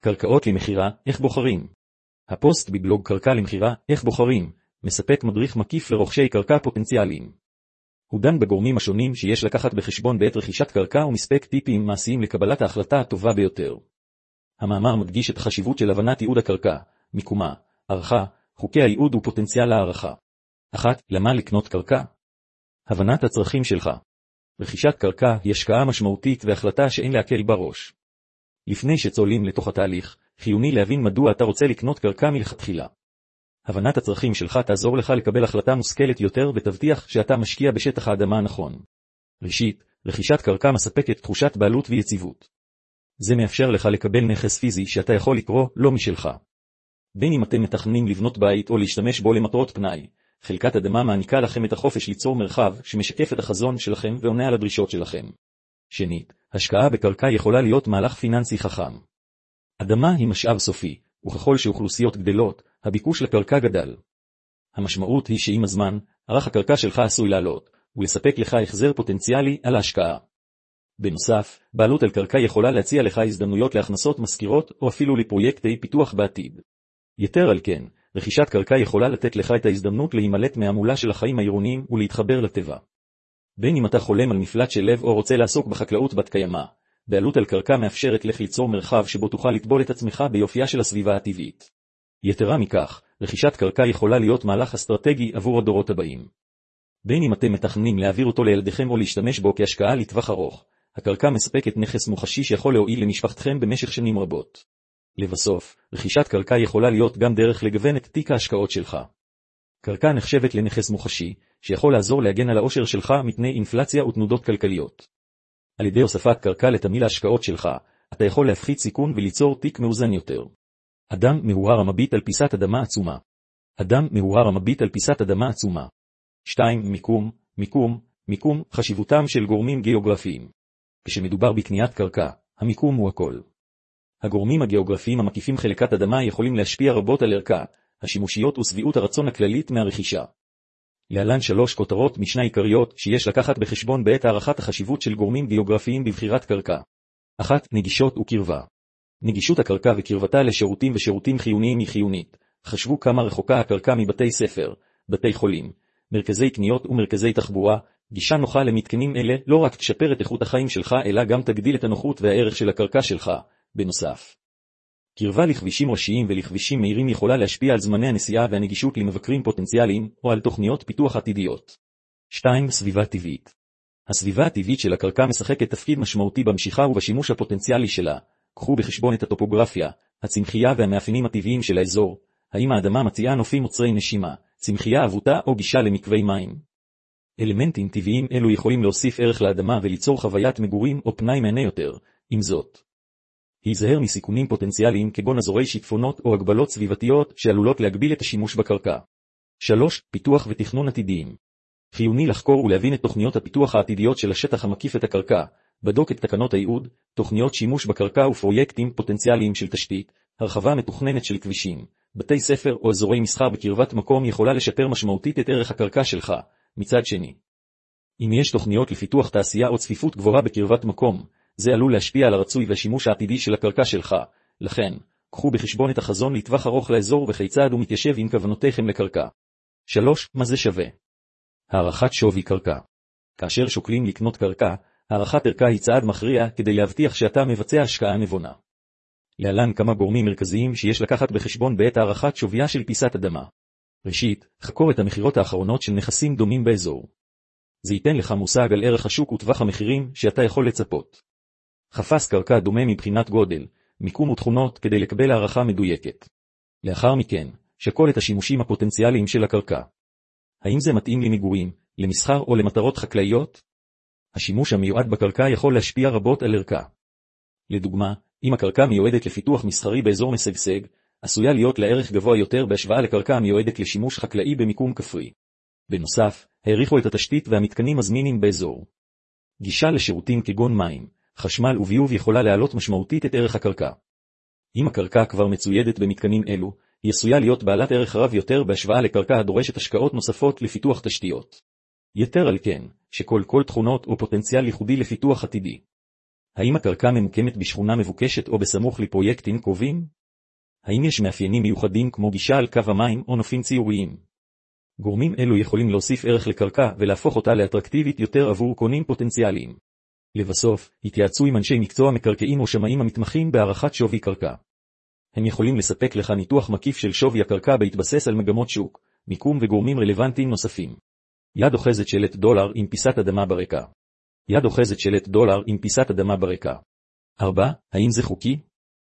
קרקעות למחירה, איך בוחרים? הפוסט בבלוג קרקע למחירה, איך בוחרים, מספק מדריך מקיף לרוכשי קרקע פוטנציאליים. הוא דן בגורמים השונים שיש לקחת בחשבון בעת רכישת קרקע ומספק טיפים מעשיים לקבלת ההחלטה הטובה ביותר. המאמר מדגיש את החשיבות של הבנת ייעוד הקרקע, מיקומה, ערכה, חוקי הייעוד ופוטנציאל הערכה. 1. למה לקנות קרקע? הבנת הצרכים שלך. רכישת קרקע היא השקעה משמעותית והחלטה שאין להקל בראש. לפני שצוללים לתוך התהליך, חיוני להבין מדוע אתה רוצה לקנות קרקע מלכתחילה. הבנת הצרכים שלך תעזור לך לקבל החלטה מושכלת יותר ותבטיח שאתה משקיע בשטח האדמה הנכון. ראשית, רכישת קרקע מספקת תחושת בעלות ויציבות. זה מאפשר לך לקבל נכס פיזי שאתה יכול לקרוא לא משלך. בין אם אתם מתכננים לבנות בית או להשתמש בו למטרות פנאי, חלקת אדמה מעניקה לכם את החופש ליצור מרחב שמשקף את החזון שלכם ועונה על הדרישות שלכם. שנית, השקעה בקרקע יכולה להיות מהלך פיננסי חכם. אדמה היא משאב סופי, וככל שאוכלוסיות גדלות, הביקוש לקרקע גדל. המשמעות היא שעם הזמן, ערך הקרקע שלך עשוי לעלות, ולספק לך החזר פוטנציאלי על ההשקעה. בנוסף, בעלות על קרקע יכולה להציע לך הזדמנויות להכנסות משכירות או אפילו לפרויקטי פיתוח בעתיד. יתר על כן, רכישת קרקע יכולה לתת לך את ההזדמנות להימלט מהמולה של החיים העירוניים ולהתחבר לטבע. בין אם אתה חולם על מפלט של לב או רוצה לעסוק בחקלאות בת קיימא, בעלות על קרקע מאפשרת לך ליצור מרחב שבו תוכל לטבול את עצמך ביופייה של הסביבה הטבעית. יתרה מכך, רכישת קרקע יכולה להיות מהלך אסטרטגי עבור הדורות הבאים. בין אם אתם מתכננים להעביר אותו לילדיכם או להשתמש בו כהשקעה לטווח ארוך, הקרקע מספקת נכס מוחשי שיכול להועיל למשפחתכם במשך שנים רבות. לבסוף, רכישת קרקע יכולה להיות גם דרך לגוון את תיק ההשקעות שלך. קרקע נחשבת לנכס מוחשי, שיכול לעזור להגן על העושר שלך מפני אינפלציה ותנודות כלכליות. על ידי הוספת קרקע לתמהיל ההשקעות שלך, אתה יכול להפחית סיכון וליצור תיק מאוזן יותר. אדם מהורהר המביט על פיסת אדמה עצומה. אדם מהורהר המביט על פיסת אדמה עצומה. 2. מיקום, חשיבותם של גורמים גיאוגרפיים. כשמדובר בקניית קרקע, המיקום הוא הכל. הגורמים הגיאוגרפיים המקיפים חלקת אדמה יכולים להשפיע רבות על ערכה, השימושיות ושביעות הרצון הכללית מהרכישה. להלן 3 כותרות משנה עיקריות שיש לקחת בחשבון בעת הערכת החשיבות של גורמים גיאוגרפיים בבחירת קרקע. 1. נגישות וקרבה. נגישות הקרקע וקרבתה לשירותים ושירותים חיוניים היא חיונית. חשבו כמה רחוקה הקרקע מבתי ספר, בתי חולים, מרכזי קניות ומרכזי תחבורה. גישה נוחה למתקנים אלה לא רק תשפר את איכות החיים שלך אלא גם תגדיל את הנוחות והערך של הקרקע שלך. בנוסף, קרבה לכבישים ראשיים ולכבישים מהירים יכולה להשפיע על זמני הנסיעה והנגישות למבקרים פוטנציאליים או על תוכניות פיתוח עתידיות. 2. סביבה טבעית. הסביבה הטבעית של הקרקע משחקת תפקיד משמעותי במשיכה ובשימוש הפוטנציאלי שלה. קחו בחשבון את הטופוגרפיה, הצמחייה והמאפיינים הטבעיים של האזור. האם האדמה מציעה נופים מוצרי נשימה, צמחייה אבותה או גישה למקווי מים? אלמנטים טבעיים אלו יכולים להוסיף ערך לאדמה וליצור חוויית מגורים או פנאי מהנה יותר. עם זאת, היזהר מסיכונים פוטנציאליים כגון אזורי שיטפונות או הגבלות סביבתיות שעלולות להגביל את השימוש בקרקע. 3. פיתוח ותכנון עתידיים. חיוני לחקור ולהבין את תוכניות הפיתוח העתידיות של השטח המקיף את הקרקע, בדוק את תקנות הייעוד, תוכניות שימוש בקרקע ופרויקטים פוטנציאליים של תשתית, הרחבה מתוכננת של כבישים, בתי ספר או אזורי מסחר בקרבת מקום יכולה לשפר משמעותית את ערך הקרקע שלך. מצד שני, אם יש תוכניות לפיתוח תעשייה או צפיפות גבוהה בקרבת מקום, זה עלול להשפיע על הרצוי והשימוש העתידי של הקרקע שלך. לכן, קחו בחשבון את החזון לטווח ארוך לאזור וכיצד הוא מתיישב עם כוונותיכם לקרקע. 3. מה זה שווה? הערכת שווי קרקע. כאשר שוקלים לקנות קרקע, הערכת ערכה היא צעד מכריע כדי להבטיח שאתה מבצע השקעה נבונה. להלן כמה גורמים מרכזיים שיש לקחת בחשבון בעת הערכת שוויה של פיסת אדמה. ראשית, חקור את המחירות האחרונות של נכסים דומים באזור. זה ייתן לך מושג על ערך השוק וטווח המחירים שאתה יכול לצפות. חפש קרקע דומה מבחינת גודל, מיקום ותכונות כדי לקבל הערכה מדויקת. לאחר מכן, שקול את השימושים הפוטנציאליים של הקרקע. האם זה מתאים למגורים, למסחר או למטרות חקלאיות? השימוש המיועד בקרקע יכול להשפיע רבות על ערכה. לדוגמה, אם הקרקע מיועדת לפיתוח מסחרי באזור משגשג, עשויה להיות לערך גבוה יותר בהשוואה לקרקע המיועדת לשימוש חקלאי במיקום כפרי. בנוסף, העריכו את התשתית והמתקנים הזמינים באזור. גישה לשירותים כגון מים, חשמל וביוב יכולה להעלות משמעותית את ערך הקרקע. אם הקרקע כבר מצוידת במתקנים אלו, היא עשויה להיות בעלת ערך רב יותר בהשוואה לקרקע הדורשת השקעות נוספות לפיתוח תשתיות. יתר על כן, שכל תכונות או פוטנציאל ייחודי לפיתוח עתידי. האם הקרקע ממוקמת בשכונה מבוקשת או בסמוך לפרויקטים קרובים? האם יש מאפיינים מיוחדים כמו גישה על קו המים או נופים ציוריים? גורמים אלו יכולים להוסיף ערך לקרקע ולהפוך אותה לאטרקטיבית יותר עבור קונים פוטנציאליים. לבסוף, התייעצו עם אנשי מקצוע מקרקעין או שמאים המתמחים בהערכת שווי קרקע. הם יכולים לספק לך ניתוח מקיף של שווי הקרקע בהתבסס על מגמות שוק, מיקום וגורמים רלוונטיים נוספים. יד אוחזת שלט דולר עם פיסת אדמה ברקע. יד אוחזת שלט דולר עם פיסת אדמה ברקע. 4. האם זה חוקי?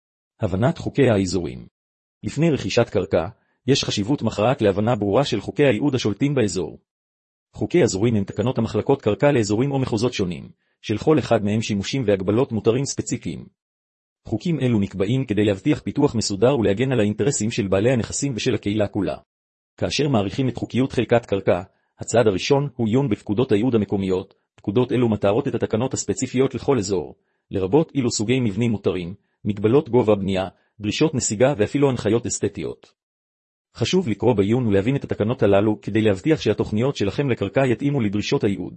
הבנת חוקי האזורים. לפני רכישת קרקע, יש חשיבות מכרעת להבנה ברורה של חוקי הייעוד השולטים באזור. חוקי אזורים הם תקנות המחלקות קרקע לאזורים או מחוזות שונים, של כל אחד מהם שימושים והגבלות מותרים ספציפיים. חוקים אלו נקבעים כדי להבטיח פיתוח מסודר ולהגן על האינטרסים של בעלי הנכסים ושל הקהילה כולה. כאשר מעריכים את חוקיות חלקת קרקע, הצעד הראשון הוא עיון בפקודות הייעוד המקומיות. פקודות אלו מתארות את התקנות הספציפיות לכל אזור, לרבות אילו סוגי מבנים מותרים, מגבלות גובה בנייה, דרישות נסיגה ואפילו הנחיות אסתטיות. חשוב לקרוא בעיון ולהבין את התקנות הללו כדי להבטיח שהתוכניות שלכם לקרקע יתאימו לדרישות הייעוד.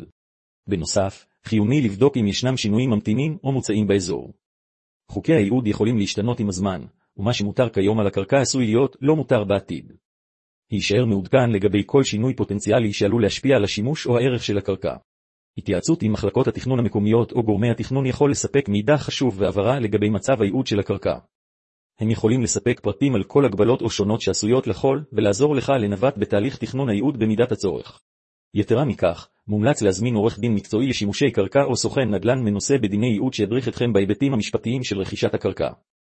בנוסף, חיוני לבדוק אם ישנם שינויים ממתינים או מוצאים באזור. חוקי הייעוד יכולים להשתנות עם הזמן, ומה שמותר כיום על הקרקע עשוי להיות לא מותר בעתיד. הישאר מעודכן לגבי כל שינוי פוטנציאלי שעלול להשפיע על השימוש או הערך של הקרקע. התייעצות עם מחלקות התכנון המקומיות או גורמי התכנון יכול לספק מידע חשוב והבהרה לגבי מצב הייעוד של הקרקע. הם יכולים לספק פרטים על כל הגבלות או שונות שעשויות לחול ולעזור לך לנווט בתהליך תכנון הייעוד במידת הצורך. יתרה מכך, מומלץ להזמין עורך דין מקצועי לשימושי קרקע או סוכן נדל"ן מנוסה בדיני ייעוד שידריך אתכם בהיבטים המשפטיים של רכישת הקרקע.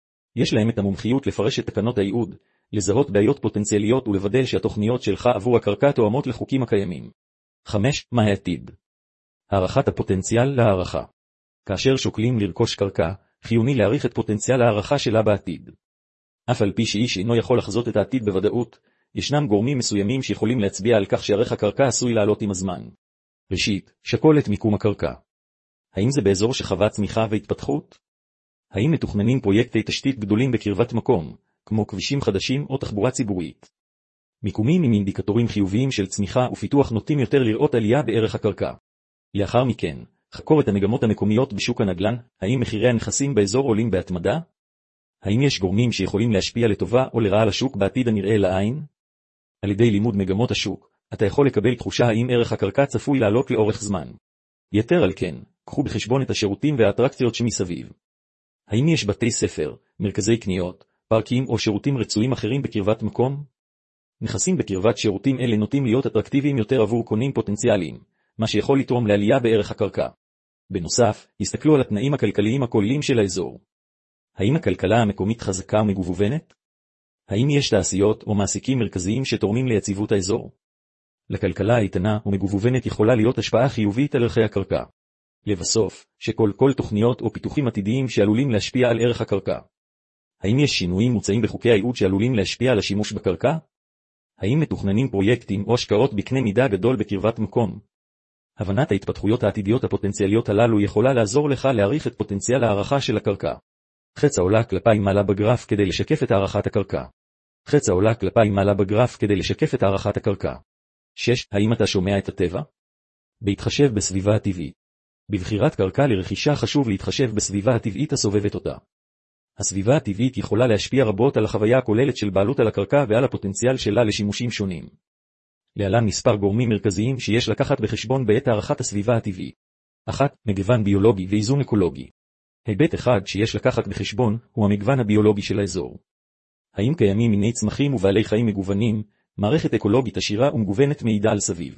יש להם את המומחיות לפרש את תקנות הייעוד, לזהות בעיות פוטנציאליות ולוודא שהתוכניות שלך עבור הקרקע תואמות לחוקים הקיימים. 5. מה העתיד? הערכת הפוטנציאל להערכה. כאשר שוקלים לרכוש קרקע, חיוני להעריך את פוטנציאל ההערכה שלה בעתיד. אף על פי שאיש אינו יכול לחזות את העתיד בוודאות, ישנם גורמים מסוימים שיכולים להצביע על כך שערך הקרקע עשוי לעלות עם הזמן. ראשית, שקול את מיקום הקרקע. האם זה באזור שחווה צמיחה והתפתחות? האם מתוכננים פרויקטי תשתית גדולים בקרבת מקום, כמו כבישים חדשים או תחבורה ציבורית? מיקומים עם אינדיקטורים חיוביים של צמיחה ופיתוח נוטים יותר לראות עלייה בערך הקרקע. לאחר מכן, חקור את המגמות המקומיות בשוק הנדל"ן. האם מחירי הנכסים באזור עולים בהתמדה? האם יש גורמים שיכולים להשפיע לטובה או לרעה על השוק בעתיד הנראה לעין? על ידי לימוד מגמות השוק, אתה יכול לקבל תחושה האם ערך הקרקע צפוי לעלות לאורך זמן. יתר על כן, קחו בחשבון את השירותים והאטרקציות שמסביב. האם יש בתי ספר, מרכזי קניות, פארקים או שירותים רצויים אחרים בקרבת מקום? נכסים בקרבת שירותים אלה נוטים להיות אטרקטיביים יותר עבור קונים פוטנציאליים, מה שיכול לתרום לעלייה בערך הקרקע. בנוסף, הסתכלו על התנאים הכלכליים הכוללים של האזור. האם הכלכלה המקומית חזקה ומגוונת? האם יש תעשיות או מעסיקים מרכזיים שתורמים ליציבות האזור? לכלכלה האיתנה ומגוונת יכולה להיות השפעה חיובית על ערכי הקרקע. לבסוף, שכל תוכניות או פיתוחים עתידיים שעלולים להשפיע על ערך הקרקע. האם יש שינויים מוצעים בחוקי הייעוד שעלולים להשפיע על השימוש בקרקע? האם מתוכננים פרויקטים או השקעות בקנה מידה גדול בקרבת מקום? הבנת ההתפתחויות העתידיות הפוטנציאליות הללו יכולה לעזור לך להעריך את פוטנציאל הערכה של הקרקע. חץ העולה כלפי מעלה בגרף כדי לשקף את הערכת הקרקע. חץ העולה כלפי מעלה בגרף כדי לשקף את הערכת הקרקע. 6. האם אתה שומע את הטבע? בהתחשב בסביבה הטבעית. בבחירת קרקע לרכישה חשוב להתחשב בסביבה הטבעית הסובבת אותה. הסביבה הטבעית יכולה להשפיע רבות על החוויה הכוללת של בעלות על הקרקע ועל הפוטנציאל שלה לשימושים שונים. להלן מספר גורמים מרכזיים שיש לקחת בחשבון בעת הערכת הסביבה הטבעית. 1. מגוון ביולוגי ואיזון אקולוגי. היבט אחד שיש לקחת בחשבון הוא המגוון הביולוגי של האזור. האם קיימים מיני צמחים ובעלי חיים מגוונים, מערכת אקולוגית עשירה ומגוונת מעידה על סביב.